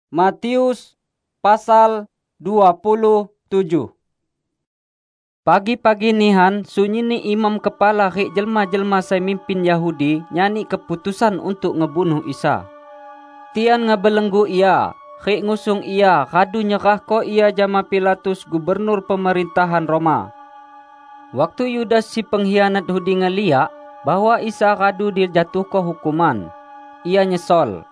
Matius pasal 27. Pagi-pagi nihan sunyi ni imam kepala rik jelma-jelma sai mimpin Yahudi nyani keputusan untuk ngebunuh Isa. Tian ngebelenggu ia, rik ngusung ia kadu nyerah ko ia jama Pilatus gubernur pemerintahan Roma. Waktu Yudas si pengkhianat Hudi ngeliak bahwa Isa kadu dijatuh ko hukuman, ia nyesol.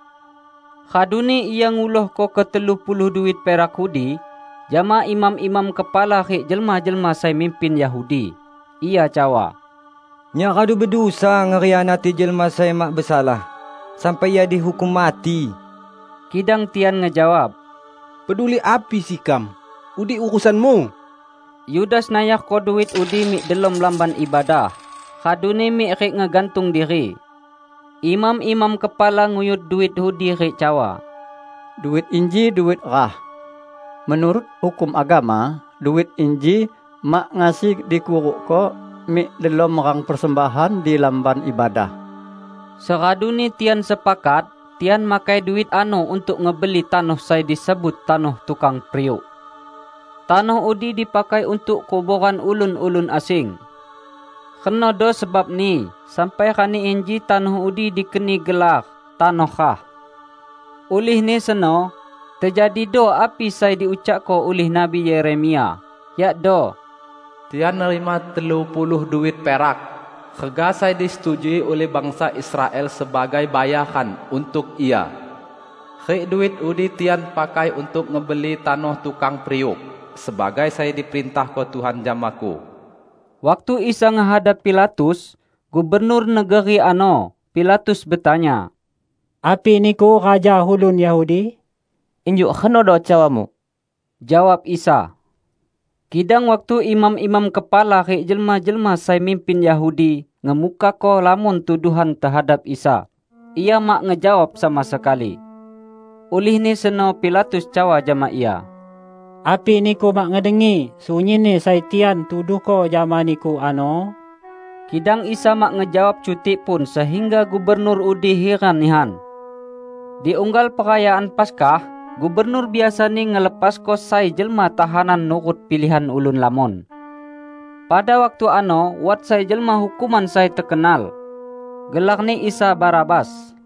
Kaduni ia nguluh ko ke-30 duit perak Hudi jama imam-imam kepala rik jelma-jelma sai mimpin Yahudi. Ia cawa, "Nya kadu berdosa ngerianati jelma sai mak bersalah sampai ia dihukum mati." Kidang tian ngejawab, "Peduli api sikam? Udi urusanmu." Yudas nayak ko duit Udi mik delom lamban ibadah. Kaduni mik rik ngegantung diri. Imam-imam kepala nguyut duit Hudi rik cawa, "Duit inji duit rah. Menurut hukum agama, duit inji mak ngasih dikuruk ko mik delom rang persembahan di lamban ibadah." Seraduni tian sepakat, tian makai duit ano untuk ngebeli tanah sai disebut tanah tukang priuk. Tanah Udi dipakai untuk kuburan ulun-ulun asing. Kena do sebab ni, sampai kani inji tanah Udi dikeni gelar tanah kah. Ulih ni seno, terjadi do api sai diucap ko ulih Nabi Yeremia. Yak do, "Tian nerima 30 duit perak. Harga sai disetujui oleh bangsa Israel sebagai bayaran untuk ia. Rik duit Udi tian pakai untuk ngebeli tanah tukang priuk, sebagai saya diperintah ko Tuhan jamaku." Waktu Isa ngehadap Pilatus, gubernur negeri ano, Pilatus bertanya, "Api niku raja hulun Yahudi?" "Injuk kena do cawamu," jawab Isa. Kidang waktu imam-imam kepala rik jelma-jelma sai mimpin Yahudi ngemuka ko lamun tuduhan terhadap Isa, ia mak ngejawab sama sekali. Ulih ni seno Pilatus cawa jama ia, "Api niku mak ngedengi sunyi ni sai tian tuduh ko jama niku ano?" Kidang Isa mak ngejawab cuti pun sehingga gubernur Udi heran nihan. Di unggal perayaan Paskah, gubernur biasa ni ngelepas ko sai jelma tahanan nurut pilihan ulun lamon. Pada waktu ano, wat sai jelma hukuman sai terkenal. Gelar ni Isa Barabas.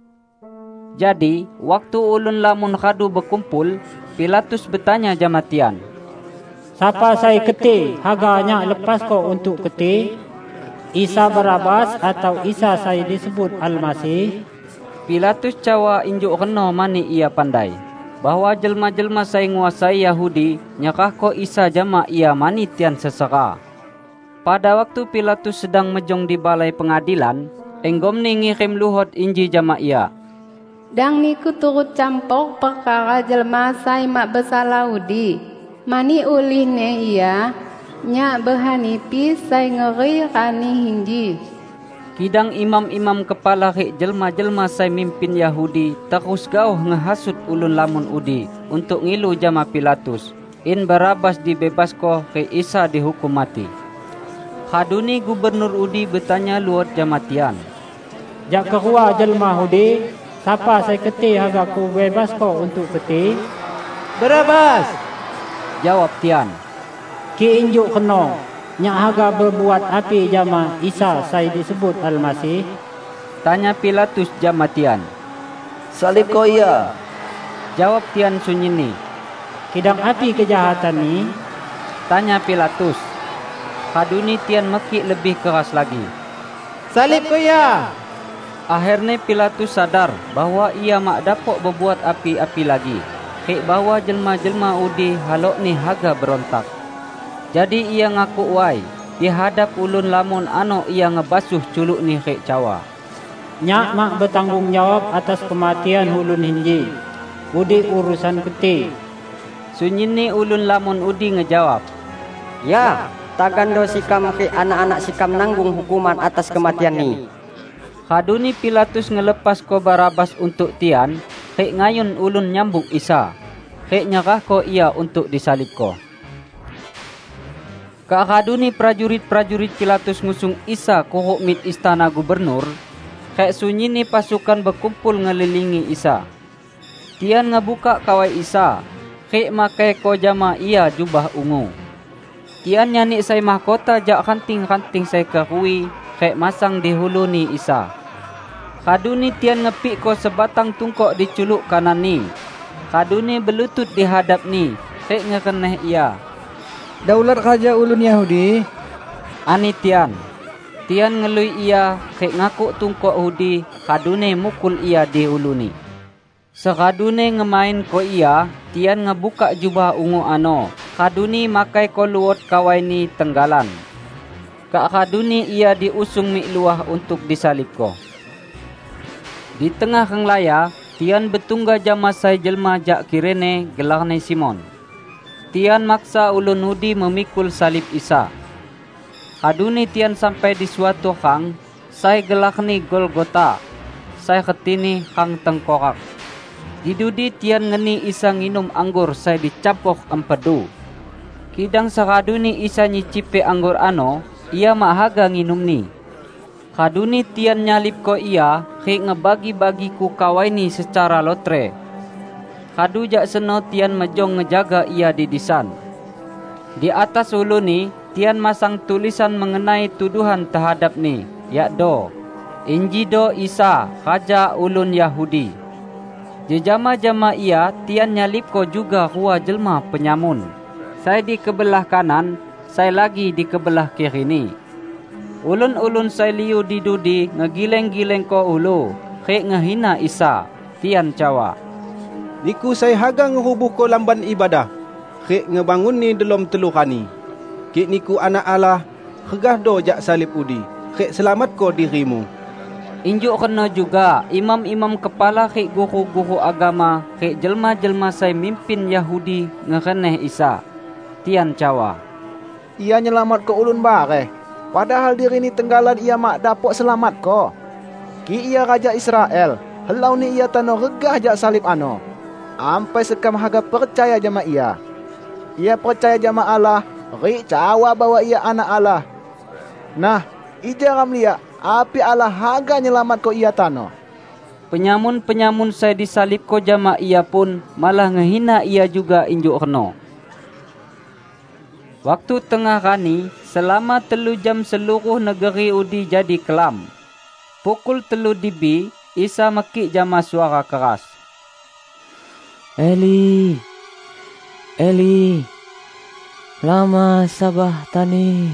Jadi, waktu ulun lamun kadu berkumpul, Pilatus bertanya jama tian, "Siapa sai kete haganya lepas ko untuk kete? Isa Barabas atau Isa sai disebut Al-Masih?" Pilatus cawa injuk reno mani ia pandai bahwa jelma-jelma sai nguasai Yahudi nyerah ko Isa jama ia mani tian sesera. Pada waktu Pilatus sedang mejong di balai pengadilan, enggom ni ngirim luhot inji jama ia, "Dang niku turut campur perkara jelma sai mak bersalah Udi. Mani ulih ne ia nya berhanipi sai ngeri rani hinji." Kidang imam-imam kepala rik jelma-jelma sai mimpin Yahudi terus gauh ngehasut ulun lamun Udi untuk ngilu jama Pilatus, in Barabas dibebas ko rik Isa dihukum mati. Kaduni gubernur Udi bertanya luot jama tian, "Jak kerua jelma Hudi, siapa sai kete haga ku bebas ko untuk kete?" "Barabas," jawab tian. "Ki injuk kena nyak haga berbuat api jama Isa sai disebut Al-Masih?" Tanya Pilatus jama tian. "Salib ko ia," jawab tian sunyi ni. "Kidang api kejahatan ni?" Tanya Pilatus. Kaduni tian mekik lebih keras lagi. "Salib ko ia." Akhirnya Pilatus sadar bahwa ia mak dapat berbuat api-api lagi, rik bahwa jelma-jelma Udi halok ni haga berontak. Jadi ia ngaku wai dihadap ulun lamun ano ia ngebasuh culuk ni rik cawa, "Nyak mak bertanggungjawab atas kematian ulun hinji. Udi urusan kete." Sunyi ni ulun lamun Udi ngejawab, "Ya, takkan do sikam ke anak-anak sikam nanggung hukuman atas kematian ni." Kaduni Pilatus ngelepas ko Barabas untuk tian, rik ngayun ulun nyambuk Isa, rik nyerah ko ia untuk disalib ko. Kaduni prajurit-prajurit Pilatus ngusung Isa kuruk mit istana gubernur, rik sunyi ni pasukan berkumpul ngelilingi Isa. Tian ngebuka kawai Isa, khik makai ko jama ia jubah ungu. Tian nyani sai mahkota jak kanting-kanting sai kerui, khik masang di huluni Isa. Kaduni tian ngepik ko sebatang tungkok di culuk kanan ni. Kaduni berlutut di hadap ni, khik ngekeneh ia. Daulat raja ulun Yahudi. Ani tian. Tian ngelui ia, khik ngakuk tungkok hudi, kadune mukul ia di uluni. Sekadune ngemain ko ia, tian ngebuka jubah ungu ano. Kaduni makai ko luot kawai ni tenggalan. Kak kaduni ia diusung mik luah untuk disalib ko. Di tengah kenglaya, tian betungga jama sai jelma jak kirene gelarne Simon. Tian maksa ulun hudi memikul salib Isa. Kaduni tian sampai di suatu hang, sai gelarni Golgota. Sai ketini hang tengkorak. Didudi tian ngeni Isa nginum anggur sai dicapok empedu. Kidang sakaduni Isa nyicipe anggur ano, ia mahaga nginum ni. Kaduni tian nyalip ko ia, khik ngebagi-bagi ku kawai ni secara lotre. Kadu jak seno tian mejong ngejaga ia di disan. Di atas ulu ni, tian masang tulisan mengenai tuduhan terhadap ni, yakdo, Injido Isa, Raja Ulun Yahudi. Jejama-jama ia, tian nyalip ko juga rua jelma penyamun. Saya di kebelah kanan, saya lagi di kebelah kiri ni. Ulun-ulun saya liu didudi, ngegileng-gileng ko ulu, khik ngehina Isa, tian cawa. Niku saya haga ngerubuh ko lamban ibadah, khik ngebangun ni dalam telurani. Kik niku anak Allah, regah do jak salib udi, khik selamat ko dirimu. Injuk kena juga imam-imam kepala khik guru-guru agama, khik jelma-jelma saya mimpin Yahudi ngereneh Isa. Tian cawa. Ia nyelamat ke ulun bare, padahal diri ni tenggalan ia mak dapok selamat ko. Ki ia Raja Israel, helau ni ia tano regah jak salib ano. Ampai sekam haga percaya jama ia. Ia percaya jama Allah, ri cawa bahawa ia anak Allah. Nah, ijaram lia, api Allah haga nyelamat ko ia tano. Penyamun-penyamun saya disalib ko jama ia pun malah ngehina ia juga injuk reno. Waktu tengah rani, selama 3 jam seluruh negeri udi jadi kelam. Pukul 3 dibi, Isa mekik jama suara keras. Eli, Eli, lama sabachthani.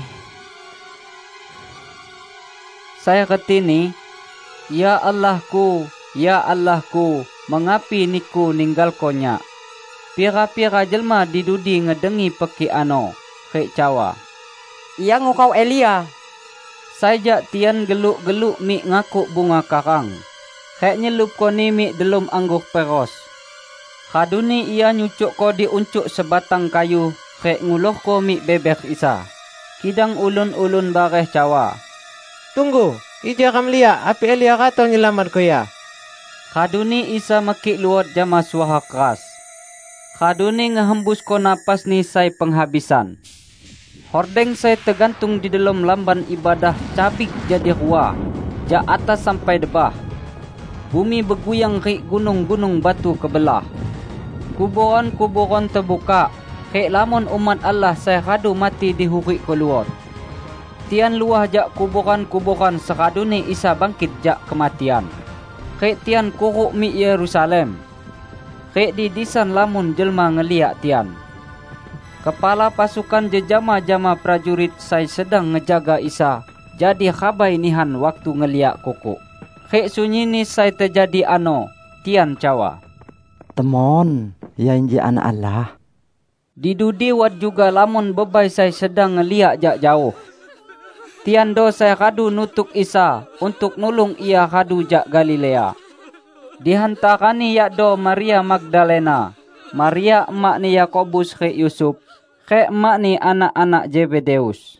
Saya ketini, Ya Allahku, mengapi niku ninggal konya. Pira-pira jelma didudi ngedengi peki ano. Khik cawa. Ia ngukau Elia. Saya tian geluk-geluk mik ngakuk bunga karang. Khik nyelup ko ni mik delum anggur peros. Kaduni ia nyucuk ko diuncuk sebatang kayu. Khik nguluh ko mik bebek Isa. Kidang ulun-ulun bareh cawa. Tunggu, ijaram lia, api Elia kata nyelamat ko ya. Kaduni Isa mekik luot jama suara keras. Kaduni ngehembus ko napas ni sai penghabisan. Hordeng saya tergantung di dalam lamban ibadah cabik jadi rua, jak atas sampai debah. Bumi berguyang rik gunung-gunung batu kebelah. Kuburan-kuburan terbuka, rik lamun umat Allah saya radu mati dihurik keluar. Tian luah jak kuburan-kuburan sekaduni Isa bangkit jak kematian. Rik tian kuruk mi Yerusalem. Rik di disan lamun jelma ngeliak tian. Kepala pasukan jejama-jama prajurit saya sedang ngejaga Isa. Jadi khabai nihan waktu ngeliak kuku. Khik sunyi ni saya terjadi ano. Tian cawa. Temon, ya inji anak Allah. Didudi wat juga lamun bebai saya sedang ngeliak jak jauh. Tian do saya kadu nutuk Isa untuk nulung ia kadu jak Galilea. Dihantarani yakdo Maria Magdalena, Maria emak ni Yakobus khik Yusuf, khik emak ni anak-anak Zebedeus.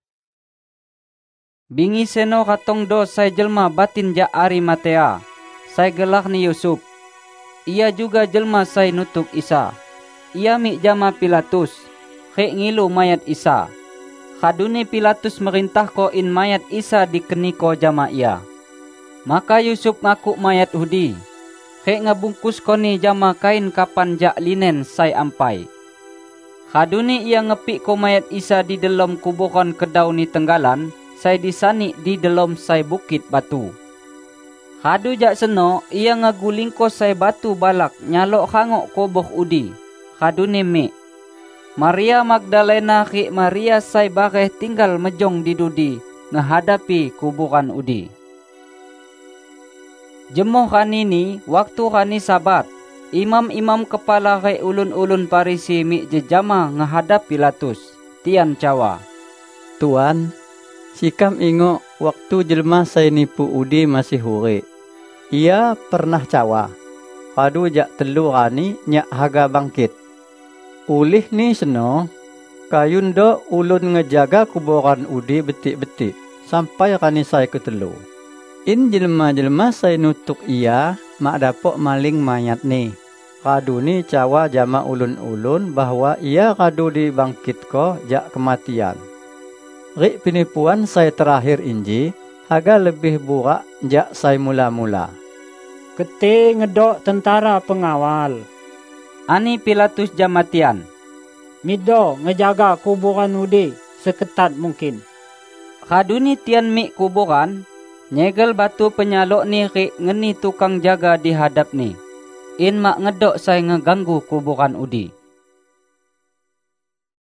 Bingi seno katong do saya jelma batin jak Arimatea, saya gelar ni Yusuf. Ia juga jelma saya nutuk Isa. Ia mik jama Pilatus, khik ngilu mayat Isa. Kaduni Pilatus merintah ko in mayat Isa dikeniko jama ia. Maka Yusuf ngakuk mayat hudi. Khek ngebungkus koni jama kain kapan jak linen sai ampai. Kaduni ia ngepik ko mayat Isa di dalam kuburan kedau ni tenggalan, sai disani di dalam sai bukit batu. Kadu jak seno ia ngaguling ko sai batu balak nyalok hangok koboh udi. Kaduni mi. Maria Magdalena ki Maria sai bakeh tinggal mejong di dudi ngehadapi kuburan udi. Jemoh kanini waktu kani sabat, imam-imam kepala ke ulun-ulun Parisi mi jejama ngehadap Pilatus. Tian cawa, Tuan, sikam ingo waktu jelma saya nipu udi masih hure. Ia pernah cawa, padu jak telu rani nyak haga bangkit. Ulih ni seno, kayundo ulun ngejaga kuburan udi betik-betik sampai rani saya ketelu. In jelma-jelma saya nutuk ia mak dapok maling mayat ni. Kadu ni cawa jama ulun-ulun bahwa ia kadu dibangkit ko jak kematian. Rik penipuan saya terakhir inji haga lebih burak jak saya mula-mula. Kete ngedok tentara pengawal. Ani Pilatus jamatian. Mido ngejaga kuburan udi seketat mungkin. Kaduni tian mi kuburan, nyegel batu penyalok ni rik ngeni tukang jaga di hadap ni. In mak ngedok saya ngeganggu kuburan udi.